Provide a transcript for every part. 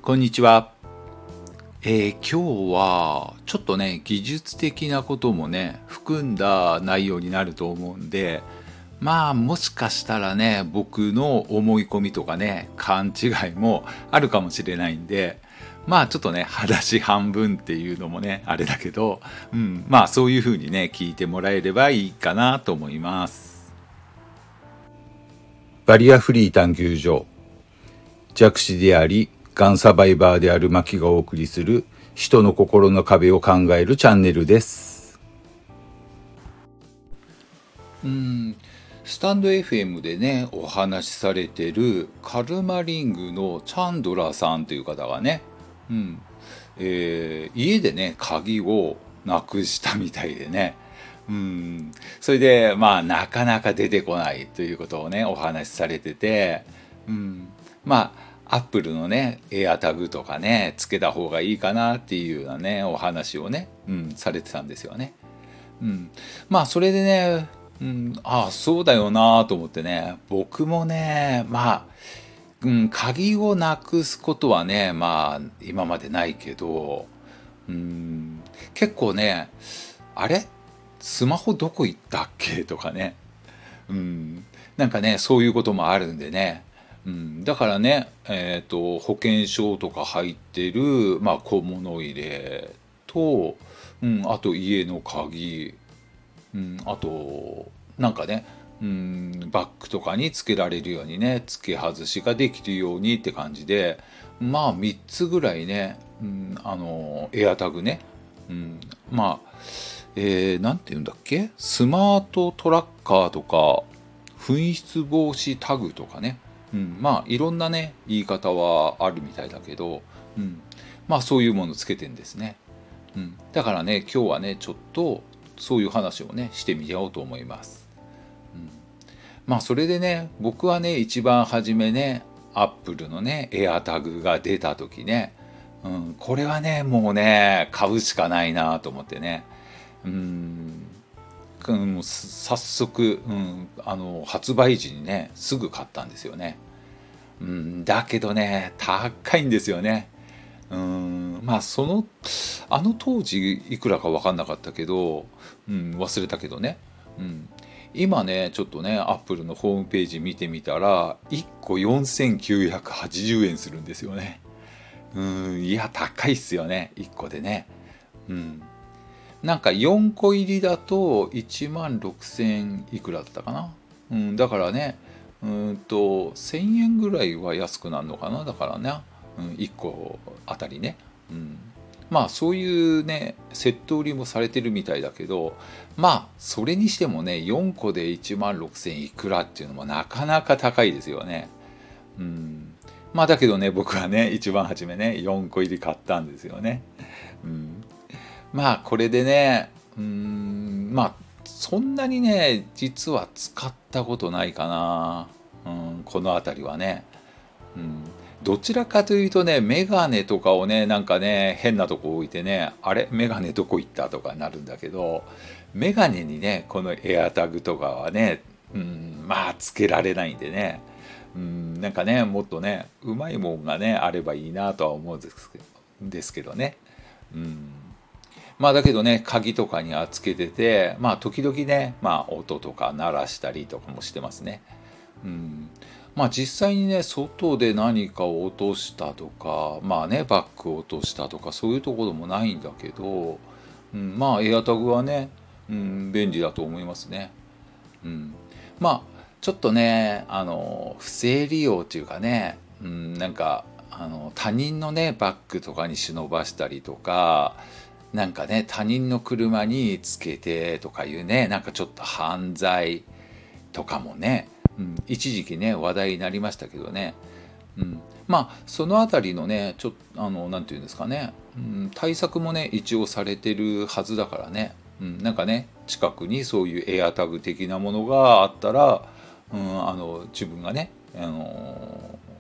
こんにちは。今日はちょっとね、技術的なこともね、含んだ内容になると思うんで、もしかしたらね、僕の思い込みとかね、勘違いもあるかもしれないんで、ちょっとね、話半分っていうのもね、あれだけど、そういうふうにね、聞いてもらえればいいかなと思います。 バリアフリー探求所、弱視であり、がんサバイバーであるマキがお送りする人の心の壁を考えるチャンネルです。 スタンド FM でね、お話しされてるカルマリングのチャンドラさんという方がね、家でね、鍵をなくしたみたいでね、それで、なかなか出てこないということをね、お話しされてて、アップルのね、エアタグとかね、つけた方がいいかなっていうようなね、お話をね、されてたんですよね。それでね、そうだよなと思ってね、僕もね、鍵をなくすことはね、今までないけど、結構ね、あれスマホどこ行ったっけとかね、なんかね、そういうこともあるんでね、だからね、保険証とか入ってる、小物入れと、あと家の鍵、あと、なんかね、バッグとかにつけられるようにね、付け外しができるようにって感じで、3つぐらいね、エアタグね、うん、まあ、なんて言うんだっけスマートトラッカーとか、紛失防止タグとかね、いろんなね、言い方はあるみたいだけど、そういうものつけてんですね。だからね、今日はね、ちょっとそういう話をね、してみようと思います。それでね、僕はね、一番初めね、アップルのね、エアタグが出た時ね、これはね、もうね、買うしかないなと思ってね、早速、発売時にね、すぐ買ったんですよね。だけどね、高いんですよね。あの当時いくらか分かんなかったけど、忘れたけどね。今ね、ちょっとね、アップルのホームページ見てみたら、1個4980円するんですよね。いや、高いっすよね、1個でね。なんか4個入りだと1万6000いくらだったかな。だからね、1000円ぐらいは安くなるのかな、だからね、1個あたりね。そういうね、セット売りもされてるみたいだけど、それにしてもね、4個で1万6000いくらっていうのもなかなか高いですよね。だけどね、僕はね、一番初めね、4個入り買ったんですよね。これでね、そんなにね、実は使ったことないかな。この辺りはね。どちらかというとね、メガネとかをね、なんかね、変なとこ置いてね、あれメガネどこ行ったとかなるんだけど、メガネにね、このエアタグとかはね、つけられないんでね、なんかね、もっとね、うまいもんがね、あればいいなとは思うんですけどね。だけどね、鍵とかにはつけてて、時々ね、音とか鳴らしたりとかもしてますね。実際にね、外で何かを落としたとか、バッグを落としたとか、そういうところもないんだけど、エアタグはね、便利だと思いますね。ちょっとね、不正利用っていうかね、なんか、他人のね、バッグとかに忍ばしたりとか、なんかね、他人の車につけてとかいうね、なんかちょっと犯罪とかもね、一時期ね、話題になりましたけどね。そのあたりのね、ちょっと、なんていうんですかね、対策もね、一応されてるはずだからね、なんかね、近くにそういうエアタグ的なものがあったら、自分がね、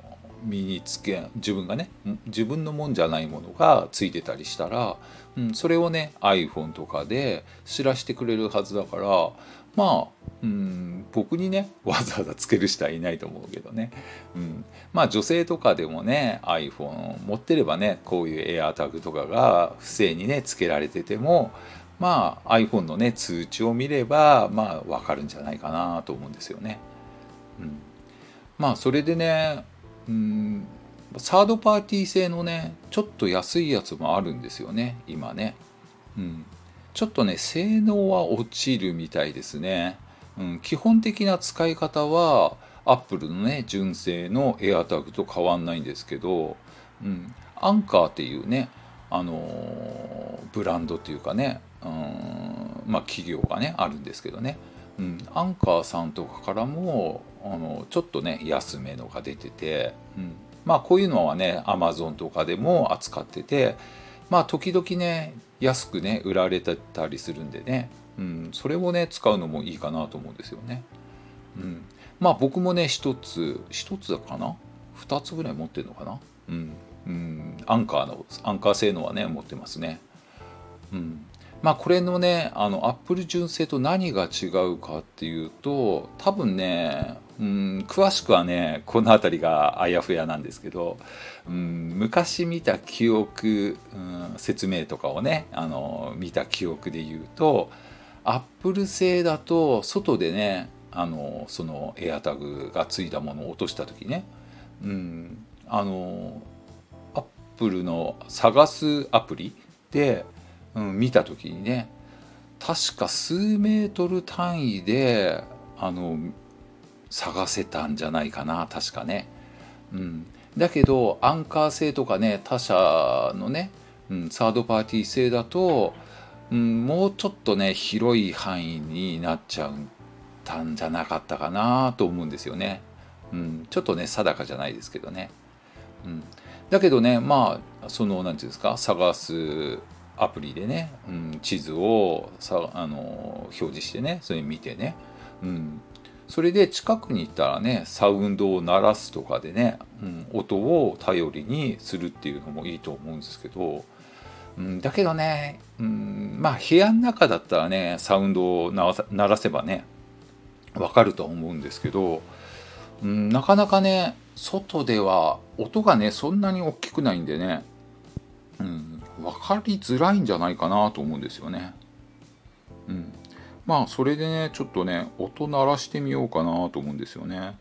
身につけ自分がね自分のもんじゃないものがついてたりしたら、それをね iPhone とかで知らしてくれるはずだから、まあ、僕にねわざわざつける人はいないと思うけどね、まあ女性とかでもね iPhone 持ってればねこういう AirTag とかが不正にねつけられてても、まあ iPhone のね通知を見ればまあわかるんじゃないかなと思うんですよね。まあそれでね、サードパーティー製のねちょっと安いやつもあるんですよね今ね。ちょっとね性能は落ちるみたいですね。基本的な使い方はアップルのね純正の AirTag と変わんないんですけど、アンカーっていうねブランドっていうかね、まあ企業がねあるんですけどね、アンカーさんとかからもちょっとね安めのが出てて、まあこういうのはね Amazon とかでも扱ってて、まあ時々ね安くね売られてたりするんでね、それをね使うのもいいかなと思うんですよね。まあ僕もね一つだかな2つぐらい持ってるのかな、アンカー製のはね持ってますね。まあこれのねアップル純正と何が違うかっていうと、多分ね詳しくはねこの辺りがあやふやなんですけど、昔見た記憶、説明とかをね見た記憶で言うと、アップル製だと外でねそのエアタグがついたものを落とした時ね、アップルの探すアプリで、見た時にね確か数メートル単位で探せたんじゃないかな確かね。だけどアンカー製とかね他社のね、サードパーティー製だと、もうちょっとね広い範囲になっちゃったんじゃなかったかなと思うんですよね。ちょっとね定かじゃないですけどね。だけどねまあその何ていうんですか探すアプリでね、地図を表示してねそれ見てね、それで近くに行ったらねサウンドを鳴らすとかでね、音を頼りにするっていうのもいいと思うんですけど、だけどね、まあ部屋の中だったらねサウンドを鳴らせばねわかると思うんですけど、なかなかね外では音がねそんなに大きくないんでね、分かりづらいんじゃないかなと思うんですよね。まあそれでねちょっとね音鳴らしてみようかなと思うんですよね。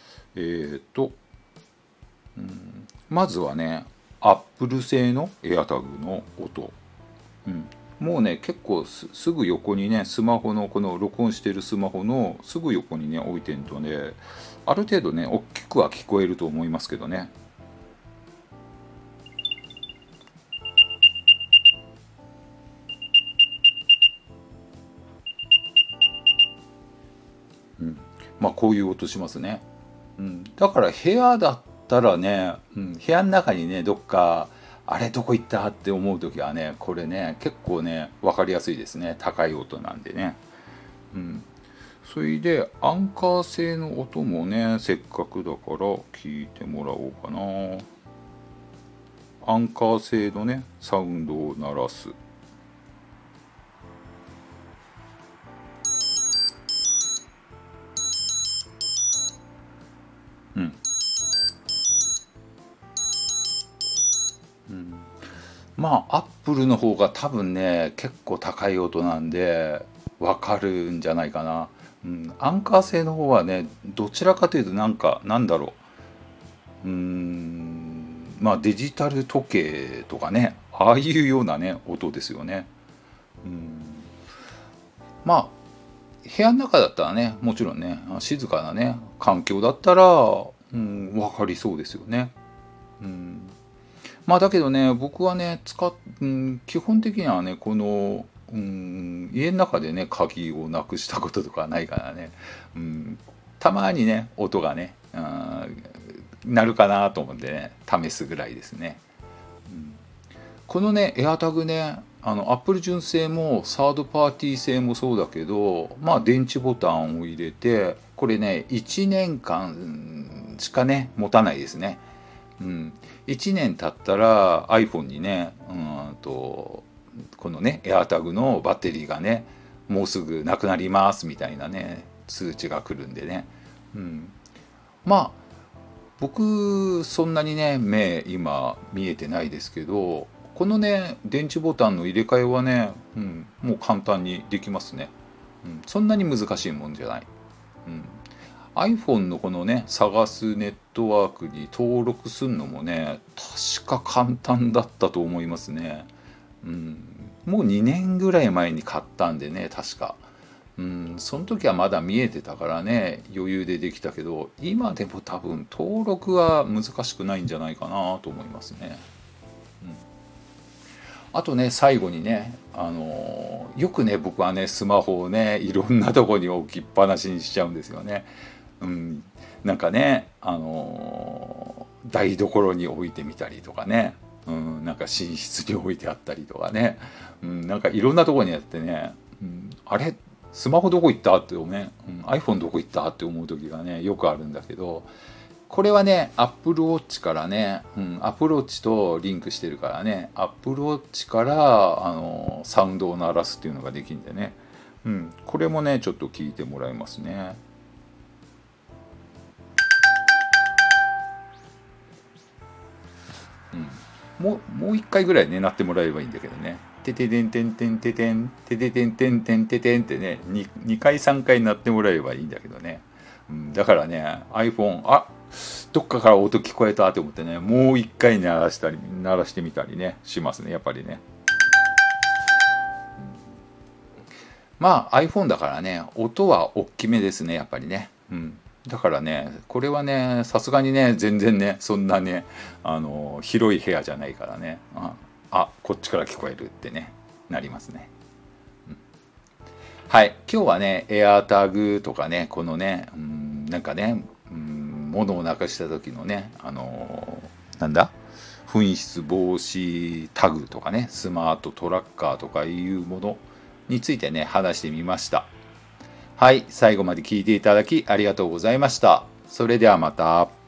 まずはねアップル製の AirTag の音、もうね結構すぐ横にねスマホのこの録音してるスマホのすぐ横にね置いてんとねある程度ね大きくは聞こえると思いますけどね。まあこういう音しますね。だから部屋だったらね、部屋の中にねどっかあれどこ行ったって思う時はねこれね結構ね分かりやすいですね。高い音なんでね。それでアンカー製の音もねせっかくだから聞いてもらおうかな。アンカー製のねサウンドを鳴らす。まあアップルの方が多分ね結構高い音なんでわかるんじゃないかな。アンカー製の方はねどちらかというとなんだろう、まあデジタル時計とかねああいうようなね音ですよね。まあ部屋の中だったらねもちろんね静かなね環境だったら、分かりそうですよね。まあだけどね僕はね基本的にはねこの、家の中でね鍵をなくしたこととかないからね、たまにね音がね、鳴るかなと思ってね試すぐらいですね。このね AirTag ねApple 純正もサードパーティー製もそうだけど、まあ電池ボタンを入れてこれね1年間しかね持たないですね。 1年経ったら iPhone にね、このね AirTag のバッテリーがねもうすぐなくなりますみたいなね通知が来るんでね、まあ僕そんなにね目今見えてないですけど、このね電池ボタンの入れ替えはね、もう簡単にできますね、そんなに難しいもんじゃない、iPhone のこのね探すネットワークに登録するのもね確か簡単だったと思いますね、もう2年ぐらい前に買ったんでね確か、その時はまだ見えてたからね余裕でできたけど、今でも多分登録は難しくないんじゃないかなと思いますね、あとね最後にね、よくね僕はねスマホをねいろんなとこに置きっぱなしにしちゃうんですよね、なんかね台所に置いてみたりとかね、なんか寝室に置いてあったりとかね、なんかいろんなとこにやってね、あれスマホどこ行ったってね、iPhone どこ行ったって思う時がねよくあるんだけど、これはね Apple Watch からね、Apple Watch とリンクしてるからね Apple Watch からサウンドを鳴らすっていうのができるんでね、これもねちょっと聞いてもらいますね。もう一回ぐらいね鳴ってもらえばいいんだけどね。てててんてんてんててんてててんてんてんててんってね 2回3回鳴ってもらえばいいんだけどね、だからね iPhone どっかから音聞こえたって思ってねもう一回鳴らしてみたりねしますねやっぱりね、まあ iPhone だからね音は大きめですねやっぱりね、だからねこれはねさすがにね全然ねそんなね広い部屋じゃないからねこっちから聞こえるってねなりますね、はい今日はね AirTag とかねこのねなんかね物をなくした時のねなんだ紛失防止タグとかねスマートトラッカーとかいうものについてね話してみました。はい、最後まで聞いていただきありがとうございました。それではまた。